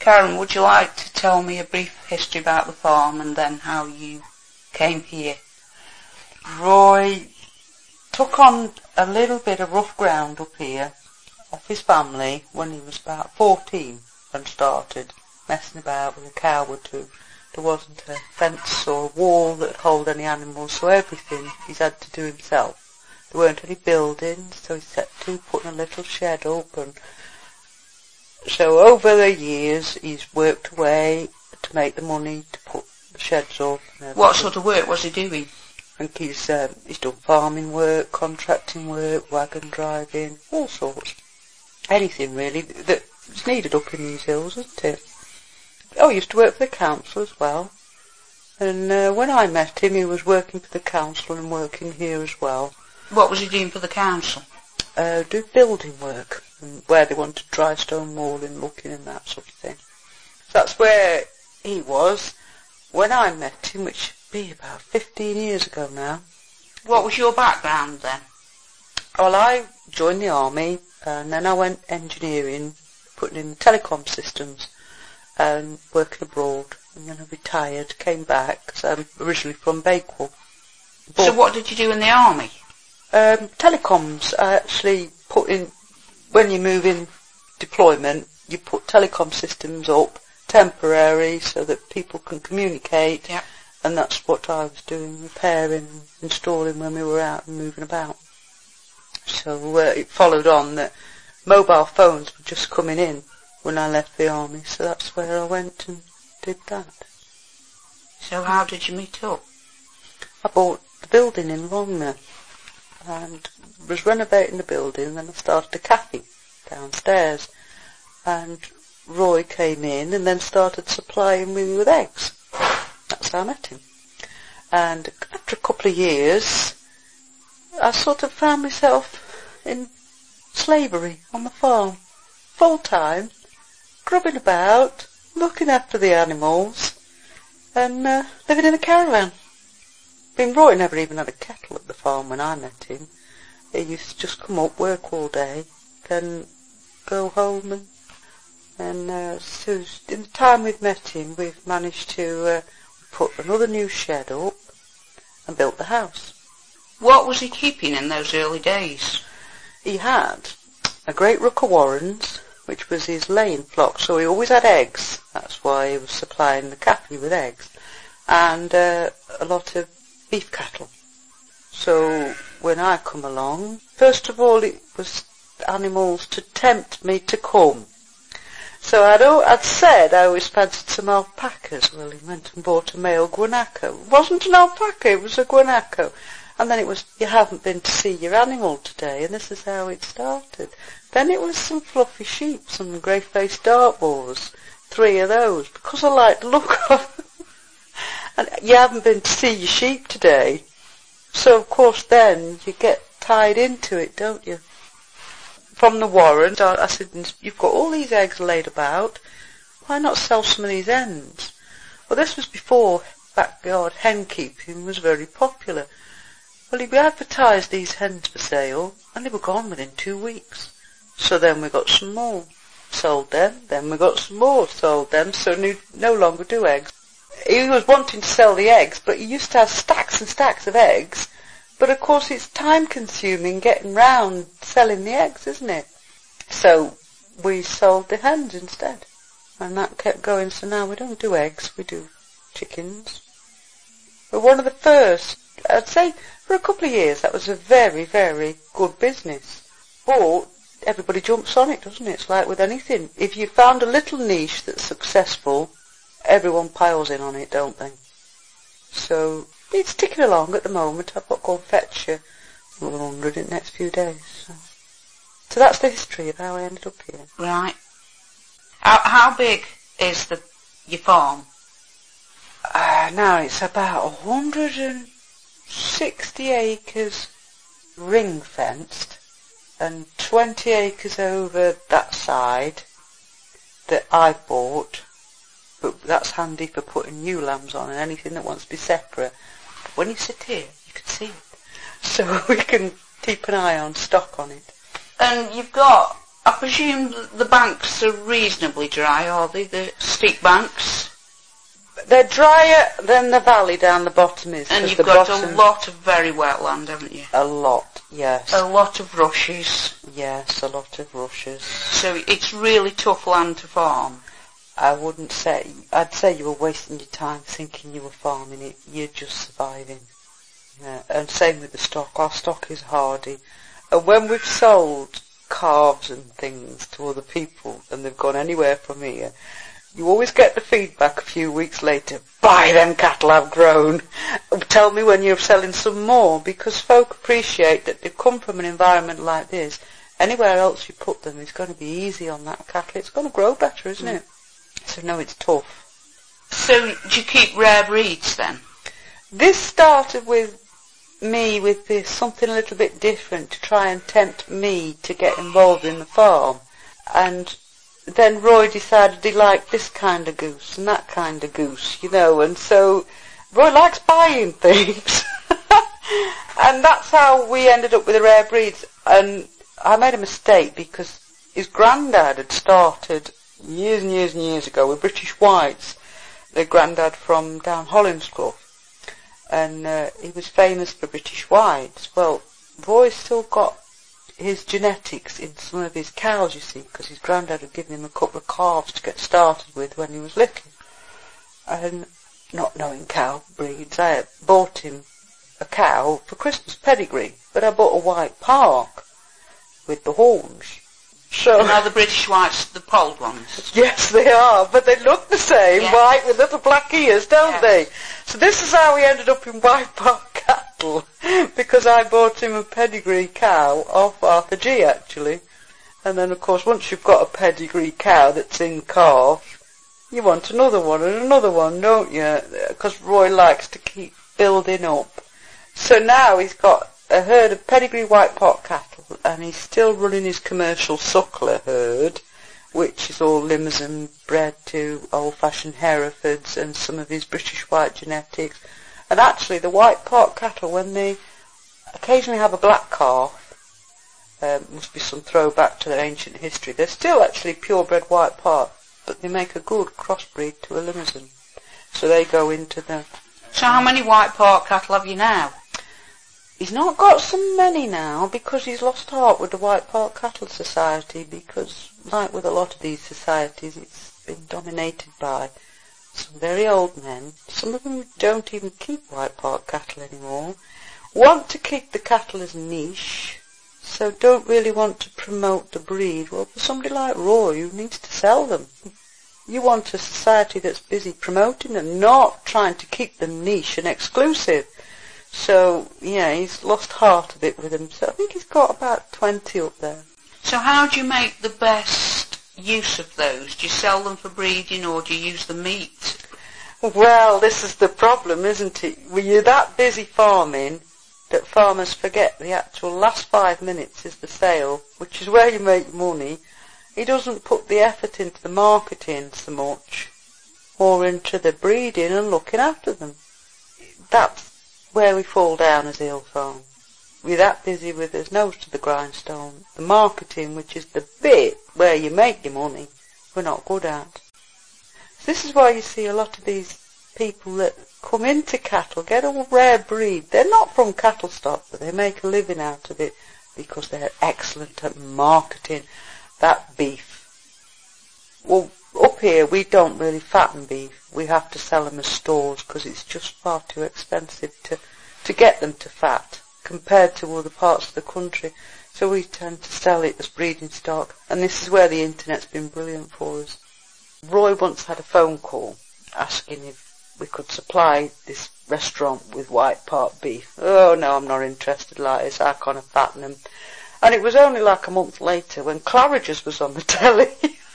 Karen, would you like to tell me a brief history about the farm and then how you came here? Roy took on a little bit of rough ground up here off his family when he was about 14 and started messing about with a cow or two. There wasn't a fence or a wall that hold any animals, so everything he's had to do himself. There weren't any buildings, so he set to putting a little shed up, and so over the years he's worked away to make the money to put the sheds up. What sort of work was he doing? I think he's done farming work, contracting work, wagon driving, all sorts. Anything really that's needed up in these hills, isn't it? Oh, he used to work for the council as well. And when I met him, he was working for the council and working here as well. What was he doing for the council? Do building work, and where they wanted dry stone walling, looking and that sort of thing. So that's where he was when I met him, which would be about 15 years ago now. What was your background then? Well, I joined the army, and then I went engineering, putting in telecom systems, and working abroad, and then I retired, came back, because I'm originally from Bakewell. So what did you do in the army? Telecoms. I actually put in, when you move in deployment, you put telecom systems up, temporary, so that people can communicate, yep. And that's what I was doing, repairing, installing when we were out and moving about. So it followed on that mobile phones were just coming in when I left the army, so that's where I went and did that. So how did you meet up? I bought the building in Longner and was renovating the building, and then I started a cafe downstairs, and Roy came in and then started supplying me with eggs. That's how I met him. And after a couple of years, I sort of found myself in slavery on the farm, full time, grubbing about, looking after the animals, and living in a caravan. Roy never even had a kettle at the farm when I met him. He used to just come up, work all day, then go home, and so in the time we've met him, we've managed to put another new shed up and built the house. What was he keeping in those early days? He had a great ruck of Warrens, which was his laying flock, so he always had eggs. That's why he was supplying the cafe with eggs. And a lot of beef cattle. So when I come along, first of all it was animals to tempt me to come. So I'd said I always fancied some alpacas. Well, he went and bought a male guanaco. It wasn't an alpaca, it was a guanaco. And then it was, you haven't been to see your animal today, and this is how it started. Then it was some fluffy sheep, some grey-faced dartboars, 3 of those, because I liked the look of them. And you haven't been to see your sheep today. So, of course, then you get tied into it, don't you? From the warrant, I said, you've got all these eggs laid about, why not sell some of these hens? Well, this was before backyard hen keeping was very popular. Well, he advertised these hens for sale, and they were gone within 2 weeks. So then we got some more, sold them, then we got some more, sold them, so no longer do eggs. He was wanting to sell the eggs, but he used to have stacks and stacks of eggs. But of course it's time consuming getting round selling the eggs, isn't it? So we sold the hens instead. And that kept going, so now we don't do eggs, we do chickens. We're one of the first, I'd say for a couple of years that was a very, very good business. But everybody jumps on it, doesn't it? It's like with anything. If you found a little niche that's successful, everyone piles in on it, don't they? So it's ticking along at the moment. I've got to go and fetch another 100 in the next few days. So that's the history of how I ended up here. Right. How big is your farm? Now it's about 160 acres ring fenced and 20 acres over that side that I bought. But that's handy for putting new lambs on and anything that wants to be separate. But when you sit here, you can see it. So we can keep an eye on stock on it. And you've got I presume the banks are reasonably dry, are they? The steep banks? They're drier than the valley down the bottom is. And you've got a lot of very wet land, haven't you? A lot, yes. A lot of rushes. Yes, a lot of rushes. So it's really tough land to farm. I wouldn't say, I'd say you were wasting your time thinking you were farming it. You're just surviving. Yeah. And same with the stock. Our stock is hardy. And when we've sold calves and things to other people and they've gone anywhere from here, you always get the feedback a few weeks later, buy them cattle I've grown. Tell me when you're selling some more, because folk appreciate that they've come from an environment like this. Anywhere else you put them is going to be easy on that cattle. It's going to grow better, isn't it? So no, it's tough. So do you keep rare breeds then? This started with me with this something a little bit different to try and tempt me to get involved in the farm. And then Roy decided he liked this kind of goose and that kind of goose, you know, and so Roy likes buying things. And that's how we ended up with the rare breeds. And I made a mistake because his granddad had started years and years and years ago with British Whites, their granddad from down Hollinsclough. And he was famous for British Whites. Well, Roy's still got his genetics in some of his cows, you see, because his granddad had given him a couple of calves to get started with when he was little. And not knowing cow breeds, I bought him a cow for Christmas, pedigree, but I bought a white park with the horns. So and are the British Whites the polled ones? Yes, they are, but they look the same, yes. White with little black ears, don't yes. they? So this is how we ended up in white park cattle, because I bought him a pedigree cow off Arthur G, actually. And then, of course, once you've got a pedigree cow that's in calf, you want another one and another one, don't you? Because Roy likes to keep building up. So now he's got a herd of pedigree white pot cattle, and he's still running his commercial suckler herd, which is all Limousin bred to old-fashioned Herefords and some of his British white genetics. And actually, the white pot cattle, when they occasionally have a black calf, must be some throwback to their ancient history, they're still actually purebred white pot, but they make a good crossbreed to a Limousin. So they go into the... So how many white pot cattle have you now? He's not got so many now because he's lost heart with the White Park Cattle Society, because, like with a lot of these societies, it's been dominated by some very old men. Some of them don't even keep White Park cattle anymore, want to keep the cattle as niche, so don't really want to promote the breed. Well, for somebody like Roy who needs to sell them, you want a society that's busy promoting them, not trying to keep them niche and exclusive. So, yeah, he's lost heart a bit with them. So I think he's got about 20 up there. So how do you make the best use of those? Do you sell them for breeding or do you use the meat? Well, this is the problem, isn't it? When you're that busy farming that farmers forget the actual last 5 minutes is the sale, which is where you make money. He doesn't put the effort into the marketing so much, or into the breeding and looking after them. That's where we fall down as Hill Farm. We're that busy with his nose to the grindstone. The marketing, which is the bit where you make your money, we're not good at. So this is why you see a lot of these people that come into cattle, get a rare breed. They're not from cattle stock, but they make a living out of it because they're excellent at marketing that beef. Well, up here we don't really fatten beef. We have to sell them as stores because it's just far too expensive to get them to fat compared to other parts of the country. So we tend to sell it as breeding stock, and this is where the internet's been brilliant for us. Roy once had a phone call asking if we could supply this restaurant with white part beef. Oh no, I'm not interested like this, I can't fatten them. And it was only like a month later when Claridge's was on the telly.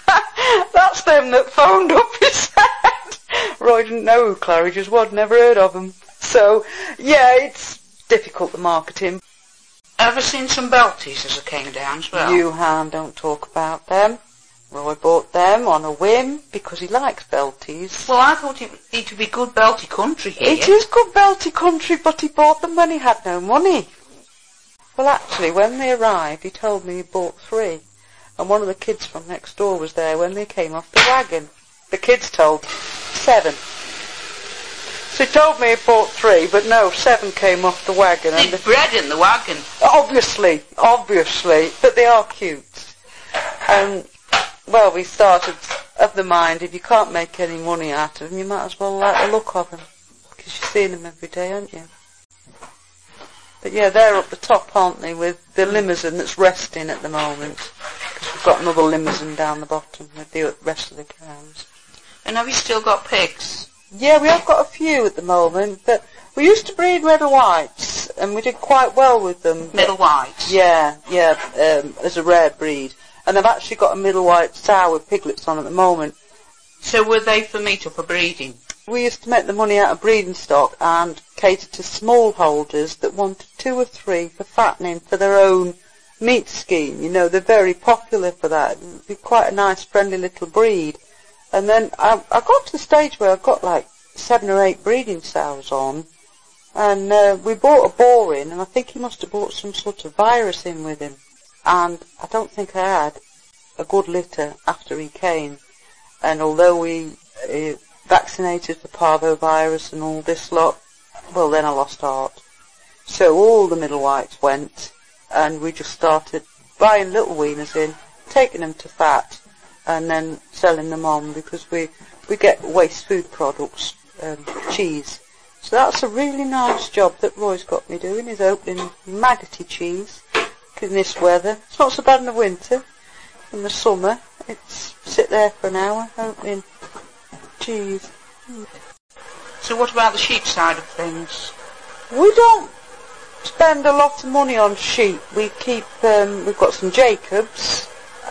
That's them that phoned up, he said. Roy didn't know who Claridge's was, never heard of them. So, yeah, it's difficult, the marketing. Ever seen some Belties as I came down as well? You, Han, don't talk about them. Roy bought them on a whim because he likes Belties. Well, I thought it would be good Belty country here. It is good Belty country, but he bought them when he had no money. Well, actually, when they arrived, he told me he bought 3. and one of the kids from next door was there when they came off the wagon. The kids told 7. So he told me he bought 3, but no, 7 came off the wagon. There's bread in the wagon. Obviously, but they are cute. Well, we started of the mind, if you can't make any money out of them, you might as well like the look of them, because you're seeing them every day, aren't you? But yeah, they're up the top, aren't they, with the limousine that's resting at the moment, because we've got another limousine down the bottom with the rest of the cows. And have you still got pigs? Yeah, we have got a few at the moment, but we used to breed red and whites, and we did quite well with them. Middle whites? Yeah, as a rare breed. And I've actually got a middle white sow with piglets on at the moment. So were they for meat or for breeding? We used to make the money out of breeding stock and cater to smallholders that wanted 2 or 3 for fattening for their own meat scheme. You know, they're very popular for that. It'd be quite a nice, friendly little breed. And then I got to the stage where I've got like 7 or 8 breeding sows on. And we bought a boar in, and I think he must have brought some sort of virus in with him. And I don't think I had a good litter after he came. And although we vaccinated for parvovirus and all this lot, well, then I lost heart. So all the middle whites went, and we just started buying little weaners in, taking them to fat, and then selling them on, because we get waste food products, cheese. So that's a really nice job that Roy's got me doing, is opening maggoty cheese. In this weather, it's not so bad in the winter. In the summer, it's sit there for an hour opening cheese. So what about the sheep side of things? We don't spend a lot of money on sheep. We keep, we've got some Jacobs,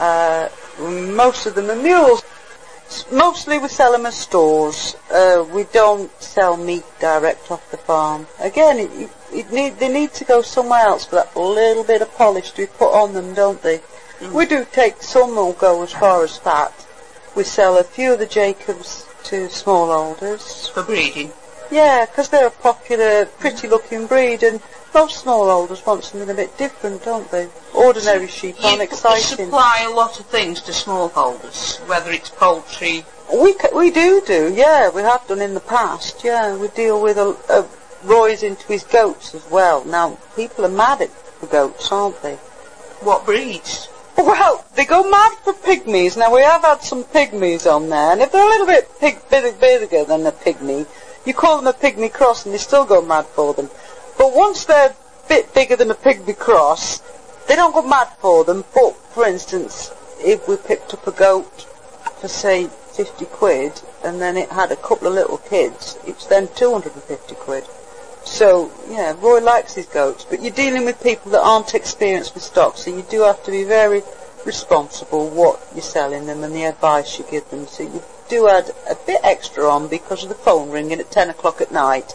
most of them are mules. Mostly we sell them as stores. We don't sell meat direct off the farm. Again, they need to go somewhere else for that little bit of polish to be put on them, don't they? Mm. We do take some will go as far as fat. We sell a few of the Jacobs to smallholders. For breeding? Yeah, because they're a popular, pretty-looking breed, and most smallholders want something a bit different, don't they? Ordinary sheep aren't exciting. You supply a lot of things to smallholders, whether it's poultry. We do, yeah. We have done in the past, yeah. We deal with Roy's into his goats as well. Now, people are mad at the goats, aren't they? What breeds? Well, they go mad for pygmies. Now, we have had some pygmies on there, and if they're a little bit bigger than a pygmy, you call them a pygmy cross and they still go mad for them. But once they're a bit bigger than a pygmy cross, they don't go mad for them. But, for instance, if we picked up a goat for, say, 50 quid, and then it had a couple of little kids, it's then 250 quid. So, yeah, Roy likes his goats, but you're dealing with people that aren't experienced with stock, so you do have to be very responsible what you're selling them and the advice you give them. So you do add a bit extra on because of the phone ringing at 10 o'clock at night.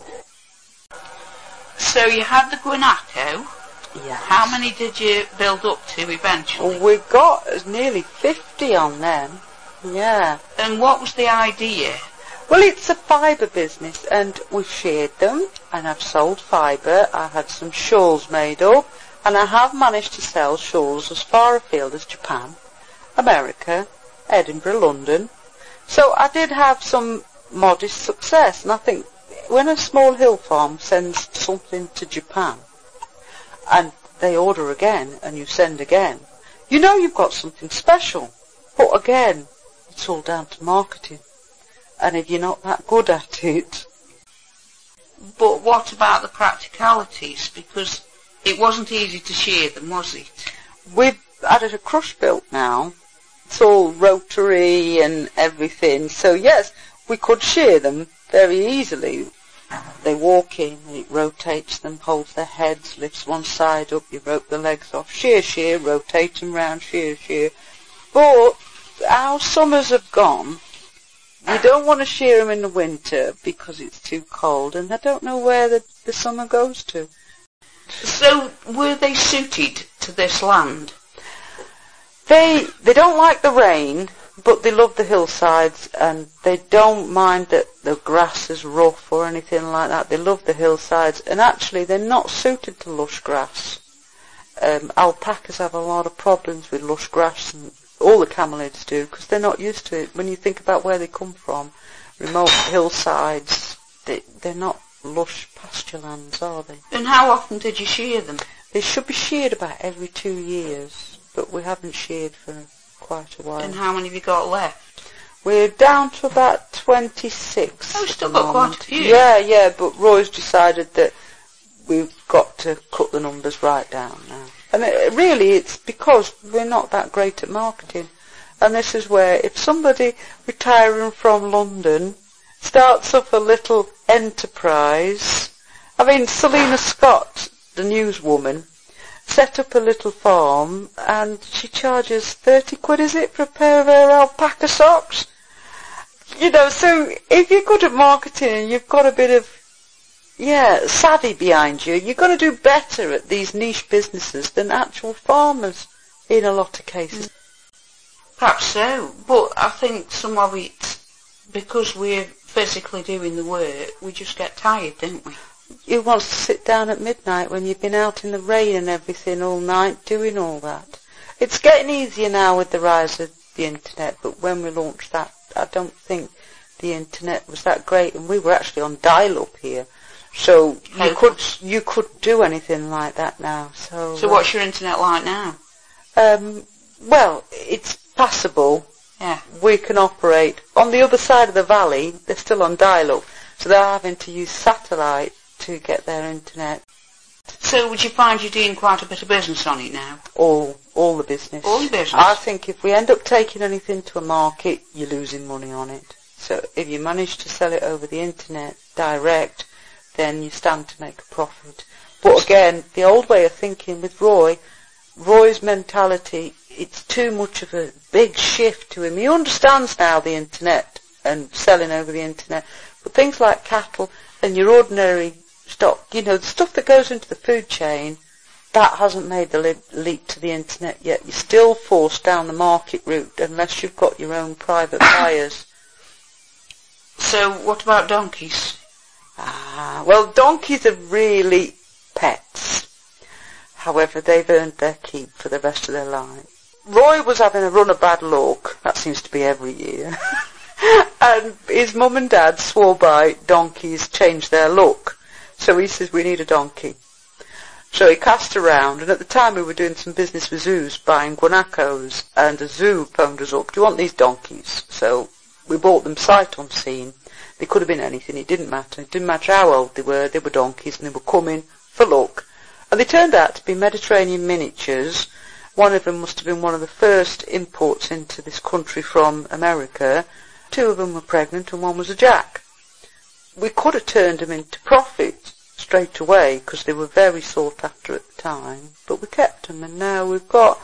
So you had the guanaco. Yeah. How many did you build up to eventually? Well, we got nearly 50 on them. Yeah. And what was the idea? Well, it's a fibre business, and we've sheared them, and I've sold fibre. I had some shawls made up, and I have managed to sell shawls as far afield as Japan, America, Edinburgh, London. So I did have some modest success, and I think when a small hill farm sends something to Japan, and they order again, and you send again, you know you've got something special. But again, it's all down to marketing. And if you're not that good at it. But what about the practicalities? Because it wasn't easy to shear them, was it? We've had a crush built now. It's all rotary and everything. So yes, we could shear them very easily. They walk in, it rotates them, holds their heads, lifts one side up, you rope the legs off, shear, rotate them round, shear. But our summers have gone. You don't want to shear them in the winter because it's too cold, and I don't know where the summer goes to. So, were they suited to this land? They don't like the rain, but they love the hillsides, and they don't mind that the grass is rough or anything like that. They love the hillsides, and actually they're not suited to lush grass. Alpacas have a lot of problems with lush grass, and all the camelids do, because they're not used to it. When you think about where they come from, remote hillsides, they're not lush pasture lands, are they? And how often did you shear them? They should be sheared about every 2 years, but we haven't sheared for quite a while. And how many have you got left? We're down to about 26. Oh, we've still got quite a few. Yeah, but Roy's decided that we've got to cut the numbers right down now. And really, it's because we're not that great at marketing. And this is where, if somebody retiring from London starts up a little enterprise, I mean, Selina Scott, the newswoman, set up a little farm, and she charges 30 quid, is it, for a pair of her alpaca socks? You know, so if you're good at marketing and you've got a bit of, savvy behind you, you're going to do better at these niche businesses than actual farmers in a lot of cases. Perhaps so, but I think some of it, because we're physically doing the work, we just get tired, don't we? Who wants to sit down at midnight when you've been out in the rain and everything all night doing all that? It's getting easier now with the rise of the internet, but when we launched that, I don't think the internet was that great, and we were actually on dial-up here. So you could do anything like that now. So what's your internet like now? Well, it's passable. Yeah. We can operate. On the other side of the valley, they're still on dial-up, so they're having to use satellite to get their internet. So would you find you're doing quite a bit of business on it now? All the business. All the business? I think if we end up taking anything to a market, you're losing money on it. So if you manage to sell it over the internet direct, then you stand to make a profit. But again, the old way of thinking with Roy's mentality, it's too much of a big shift to him. He understands now the internet and selling over the internet, but things like cattle and your ordinary stock, you know, the stuff that goes into the food chain, that hasn't made the leap to the internet yet. You're still forced down the market route unless you've got your own private buyers. So what about donkeys? Well, donkeys are really pets. However, they've earned their keep for the rest of their life. Roy was having a run of bad luck. That seems to be every year. And his mum and dad swore by donkeys change their luck. So he says, we need a donkey. So he cast around, and at the time we were doing some business with zoos, buying guanacos, and a zoo phoned us up, do you want these donkeys? So we bought them sight unseen. They could have been anything, it didn't matter. It didn't matter how old they were donkeys, and they were coming for luck. And they turned out to be Mediterranean miniatures. One of them must have been one of the first imports into this country from America. 2 of them were pregnant and one was a jack. We could have turned them into profit straight away because they were very sought after at the time, but we kept them, and now we've got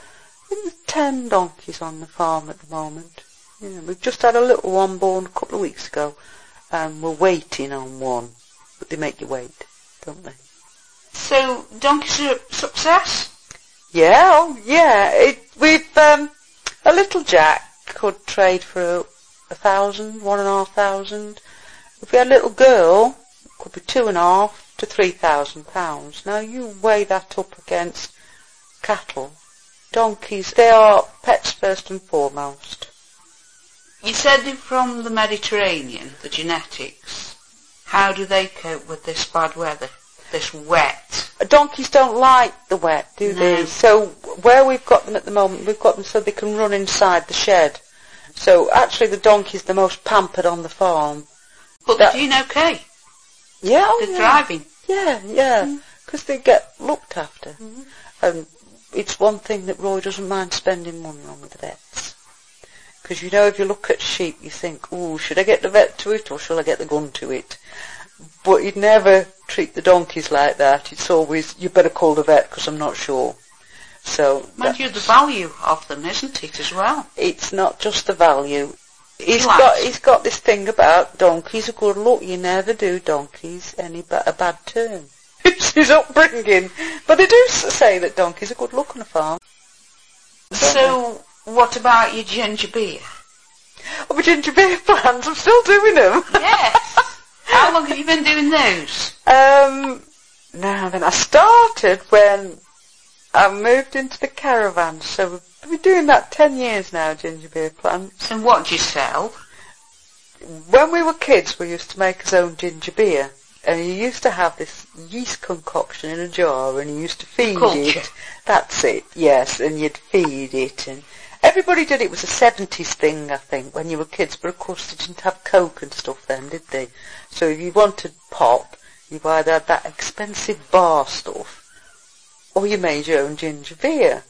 10 donkeys on the farm at the moment. We've just had a little one born a couple of weeks ago, and we're waiting on one, but they make you wait, don't they? So donkeys are a success? Yeah. We've a little jack could trade for 1,000, 1,500. If we had a little girl, it could be 2,500 to 3,000 pounds. Now you weigh that up against cattle. Donkeys, they are pets first and foremost. You said they're from the Mediterranean, the genetics. How do they cope with this bad weather, this wet? Donkeys don't like the wet, do they? So where we've got them at the moment, we've got them so they can run inside the shed. So actually the donkey's the most pampered on the farm. But they're doing okay. Yeah, they're thriving. Yeah, because they get looked after. And it's one thing that Roy doesn't mind spending money on with the vets. Because if you look at sheep, you think, should I get the vet to it or shall I get the gun to it? But you'd never treat the donkeys like that. It's always, you better call the vet because I'm not sure. So mind you, the value of them, isn't it, as well? It's not just the value. He's got this thing about donkeys are good luck. You never do donkeys a bad turn. It's his upbringing. But they do say that donkeys are good luck on a farm. So, what about your ginger beer? Oh, my ginger beer plans, I'm still doing them. Yes. How long have you been doing those? Now then, I started when I moved into the caravan, so been doing that 10 years now, ginger beer plants. And what do you sell? When we were kids, we used to make our own ginger beer. And you used to have this yeast concoction in a jar, and you used to feed it. That's it, yes, and you'd feed it. And everybody did it. It was a 70s thing, I think, when you were kids. But of course, they didn't have Coke and stuff then, did they? So if you wanted pop, you either had that expensive bar stuff, or you made your own ginger beer.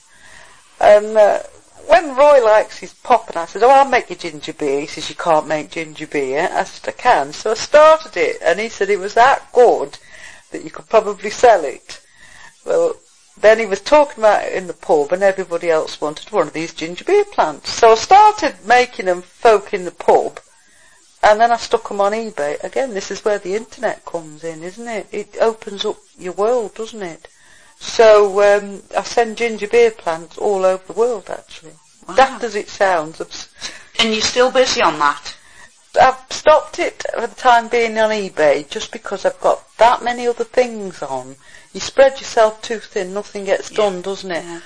And when Roy likes his pop, and I said, I'll make you ginger beer. He says, you can't make ginger beer. I said, I can. So I started it, and he said it was that good that you could probably sell it. Well, then he was talking about it in the pub, and everybody else wanted one of these ginger beer plants. So I started making them folk in the pub, and then I stuck them on eBay. Again, this is where the internet comes in, isn't it? It opens up your world, doesn't it? So I send ginger beer plants all over the world, actually. Wow. Daft as it sounds. And you're still busy on that? I've stopped it for the time being on eBay, just because I've got that many other things on. You spread yourself too thin, nothing gets done, doesn't it? Yeah.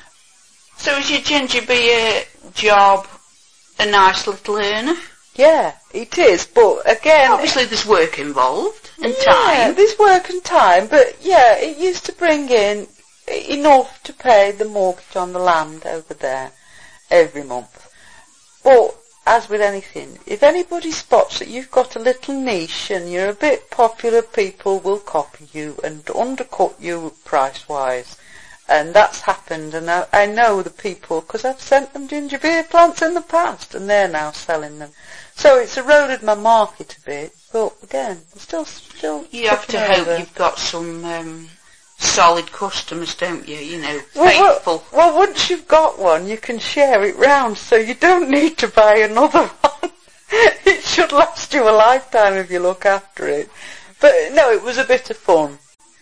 So is your ginger beer job a nice little earner? Yeah, it is, but again... Obviously there's work involved, and time. Yeah, there's work and time, but yeah, it used to bring in enough to pay the mortgage on the land over there every month. But, as with anything, if anybody spots that you've got a little niche and you're a bit popular, people will copy you and undercut you price-wise. And that's happened, and I know the people, because I've sent them ginger beer plants in the past, and they're now selling them. So it's eroded my market a bit, but again, still. You have to hope you've got some solid customers, don't you? You know, faithful. Well, once you've got one, you can share it round, so you don't need to buy another one. It should last you a lifetime if you look after it. But no, it was a bit of fun.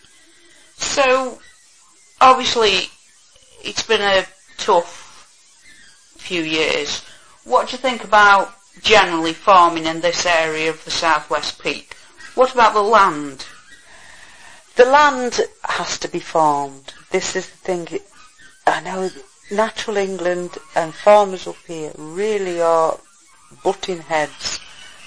So, obviously, it's been a tough few years. What do you think about generally farming in this area of the Southwest Peak? What about the land? The land has to be farmed. This is the thing. I know Natural England and farmers up here really are butting heads.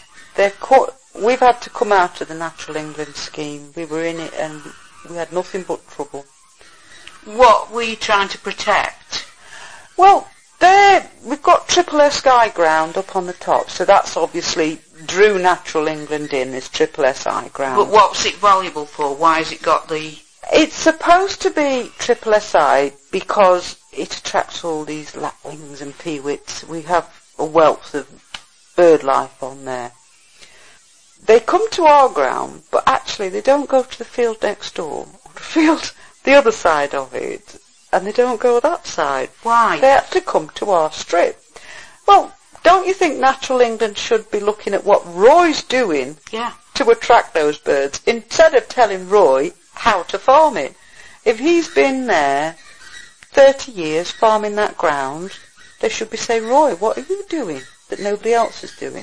We've had to come out of the Natural England scheme. We were in it and we had nothing but trouble. What were you trying to protect? Well, we've got Triple SI ground up on the top, so that's obviously drew Natural England in as Triple SI ground. But what's it valuable for? Why has it got the... It's supposed to be Triple SI because it attracts all these lapwings and peewits. We have a wealth of bird life on there. They come to our ground, but actually they don't go to the field next door, or the field the other side of it, and they don't go that side. Why? They have to come to our strip. Well, don't you think Natural England should be looking at what Roy's doing to attract those birds, instead of telling Roy how to farm it? If he's been there 30 years farming that ground, they should be saying, Roy, what are you doing that nobody else is doing?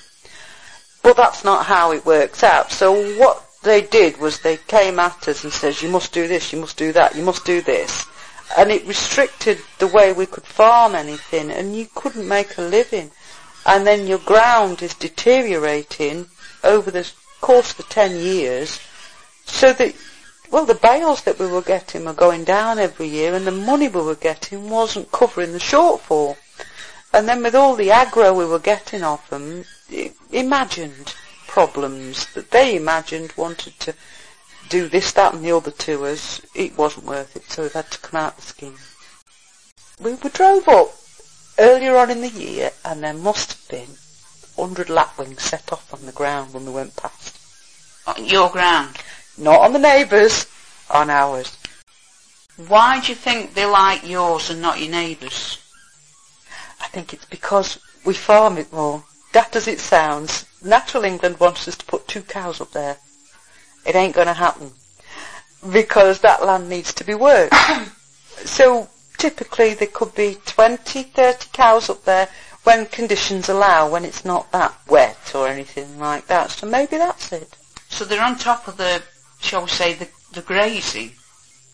But that's not how it works out. So what they did was they came at us and says, you must do this, you must do that, you must do this. And it restricted the way we could farm anything, and you couldn't make a living. And then your ground is deteriorating over the course of the 10 years, so that, well, the bales that we were getting were going down every year, and the money we were getting wasn't covering the shortfall. And then with all the aggro we were getting off them, imagined problems that they imagined wanted to do this, that and the other to us, it wasn't worth it, so we've had to come out of the scheme. We drove up earlier on in the year, and there must have been 100 lapwings set off on the ground when we went past. On your ground? Not on the neighbours, on ours. Why do you think they like yours and not your neighbours'? I think it's because we farm it more. Daft as it sounds, Natural England wants us to put 2 cows up there. It ain't going to happen, because that land needs to be worked. So typically there could be 20, 30 cows up there when conditions allow, when it's not that wet or anything like that. So maybe that's it. So they're on top of the, shall we say, the grazing?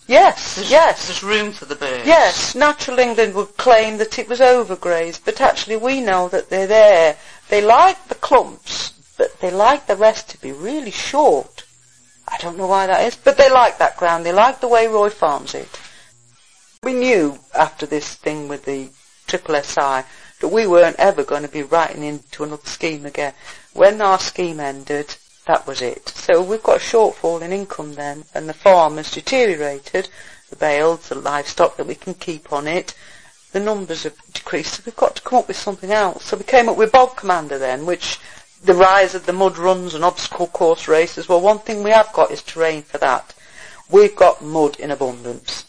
Yes, There's room for the birds. Yes, Natural England would claim that it was overgrazed, but actually we know that they're there. They like the clumps, but they like the rest to be really short. I don't know why that is, but they like that ground. They like the way Roy farms it. We knew after this thing with the Triple SI that we weren't ever going to be writing into another scheme again. When our scheme ended, that was it. So we've got a shortfall in income then, and the farm has deteriorated. The bales, the livestock that we can keep on it, the numbers have decreased, so we've got to come up with something else. So we came up with Bog Commander then, which the rise of the mud runs and obstacle course races, well, one thing we have got is terrain for that. We've got mud in abundance.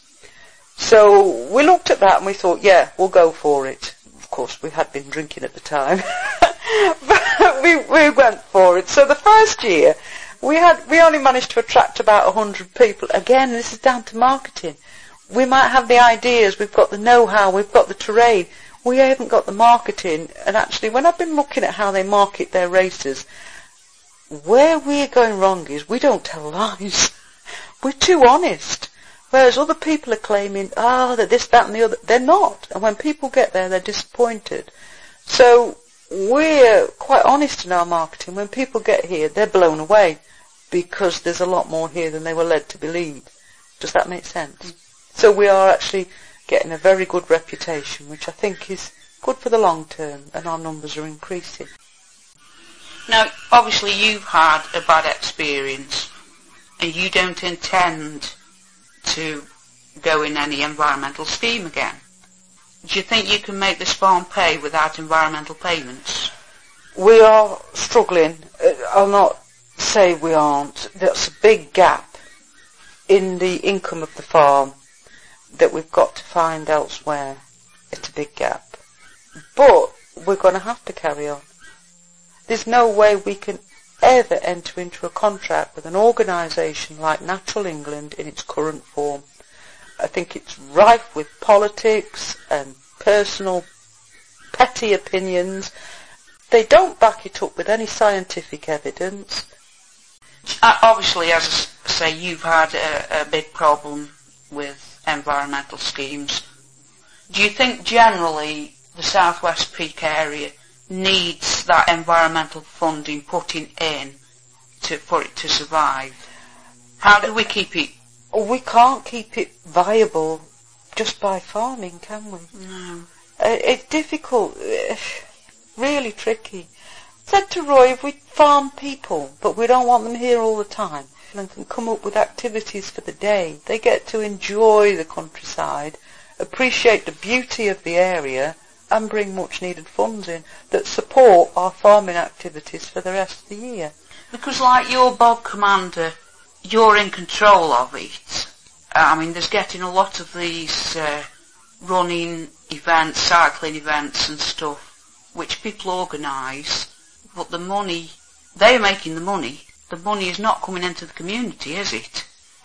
So we looked at that and we thought, yeah, we'll go for it. Of course, we had been drinking at the time. But we went for it. So the first year, we only managed to attract about 100 people. Again, this is down to marketing. We might have the ideas, we've got the know-how, we've got the terrain. We haven't got the marketing. And actually, when I've been looking at how they market their races, where we're going wrong is we don't tell lies. We're too honest. Whereas other people are claiming, that this, that and the other. They're not. And when people get there, they're disappointed. So we're quite honest in our marketing. When people get here, they're blown away because there's a lot more here than they were led to believe. Does that make sense? So we are actually getting a very good reputation, which I think is good for the long term, and our numbers are increasing. Now, obviously you've had a bad experience, and you don't intend to go in any environmental scheme again. Do you think you can make this farm pay without environmental payments? We are struggling. I'll not say we aren't. There's a big gap in the income of the farm that we've got to find elsewhere. It's a big gap. But we're going to have to carry on. There's no way we can ever enter into a contract with an organisation like Natural England in its current form. I think it's rife with politics and personal petty opinions. They don't back it up with any scientific evidence. Obviously, as I say, you've had a big problem with environmental schemes. Do you think generally the South West Peak area needs that environmental funding putting in for it to survive? How do we keep it? We can't keep it viable just by farming, can we? No. It's difficult, really tricky. I said to Roy, if we farm people, but we don't want them here all the time, and can come up with activities for the day, they get to enjoy the countryside, appreciate the beauty of the area, and bring much needed funds in that support our farming activities for the rest of the year. Because like your Bog Commander, you're in control of it. I mean, there's getting a lot of these running events, cycling events and stuff, which people organise, but the money, they're making the money. The money is not coming into the community, is it?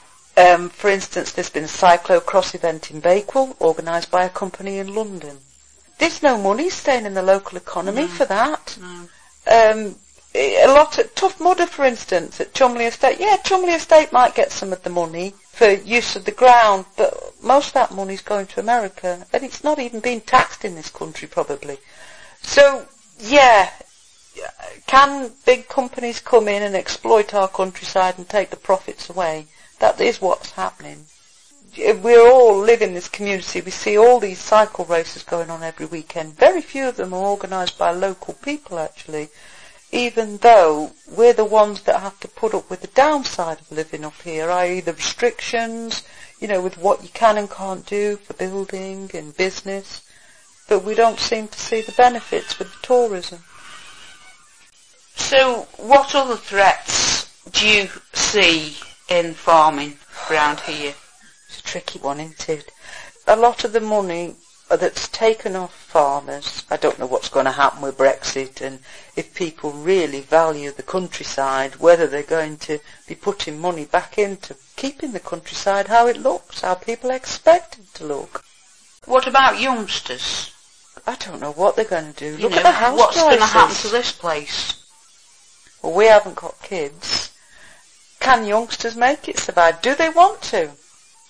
For instance, there's been a cyclocross event in Bakewell, organised by a company in London. There's no money staying in the local economy for that. No. A lot of Tough Mudder, for instance, at Cholmondeley Estate. Yeah, Cholmondeley Estate might get some of the money for use of the ground, but most of that money's going to America, and it's not even being taxed in this country, probably. So, yeah, can big companies come in and exploit our countryside and take the profits away? That is what's happening. We're all live in this community. We see all these cycle races going on every weekend. Very few of them are organised by local people, actually, even though we're the ones that have to put up with the downside of living up here, i.e. the restrictions, with what you can and can't do for building and business. But we don't seem to see the benefits with the tourism. So what other threats do you see in farming around here? It's a tricky one, isn't it? A lot of the money that's taken off farmers, I don't know what's going to happen with Brexit, and if people really value the countryside, whether they're going to be putting money back into keeping the countryside how it looks, how people expect it to look. What about youngsters? I don't know what they're going to do. Look at the house what's prices. going to happen to this place? Well, we haven't got kids. Can youngsters make it survive? Do they want to?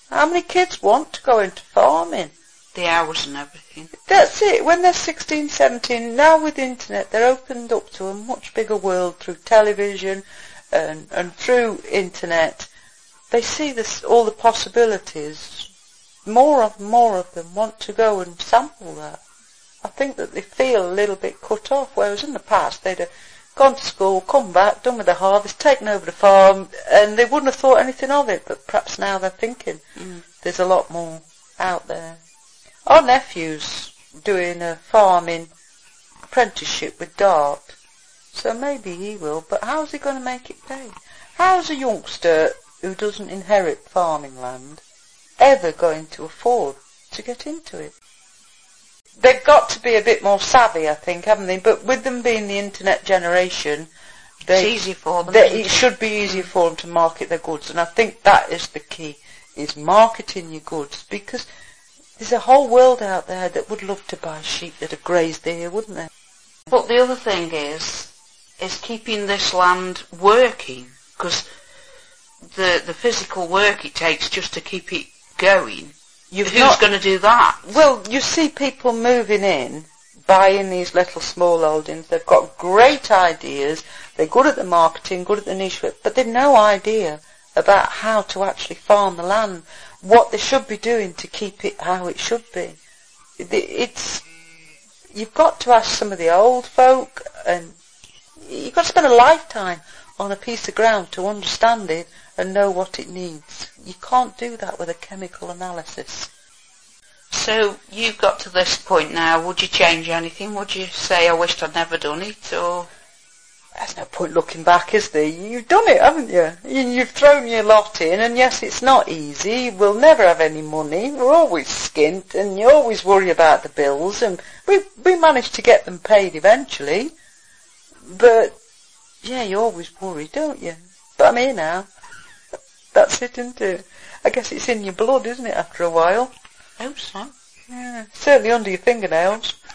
How many kids want to go into farming? The hours and everything. That's it. When they're 16, 17, now with the internet, they're opened up to a much bigger world through television and through internet. They see all the possibilities. More of them want to go and sample that. I think that they feel a little bit cut off, whereas in the past they'd have gone to school, come back, done with the harvest, taken over the farm, and they wouldn't have thought anything of it, but perhaps now they're thinking there's a lot more out there. Our nephew's doing a farming apprenticeship with Dart, so maybe he will, but how's he going to make it pay? How's a youngster who doesn't inherit farming land ever going to afford to get into it? They've got to be a bit more savvy, I think, haven't they? But with them being the internet generation, it's easy for them. It should be easier for them to market their goods, and I think that is the key, is marketing your goods, because there's a whole world out there that would love to buy sheep that have grazed here, wouldn't they? But the other thing is keeping this land working, because the physical work it takes just to keep it going. Who's going to do that? Well, you see people moving in, buying these little small holdings. They've got great ideas. They're good at the marketing, good at the niche, but they've no idea about how to actually farm the land, what they should be doing to keep it how it should be. You've got to ask some of the old folk, and you've got to spend a lifetime on a piece of ground to understand it and know what it needs. You can't do that with a chemical analysis. So you've got to this point now. Would you change anything? Would you say, I wished I'd never done it, or? There's no point looking back, is there? You've done it, haven't you? You've thrown your lot in, and yes, it's not easy. We'll never have any money. We're always skint, and you always worry about the bills, and we managed to get them paid eventually. But, yeah, you always worry, don't you? But I'm here now. That's it, isn't it? I guess it's in your blood, isn't it, after a while? I hope so. Yeah, certainly under your fingernails.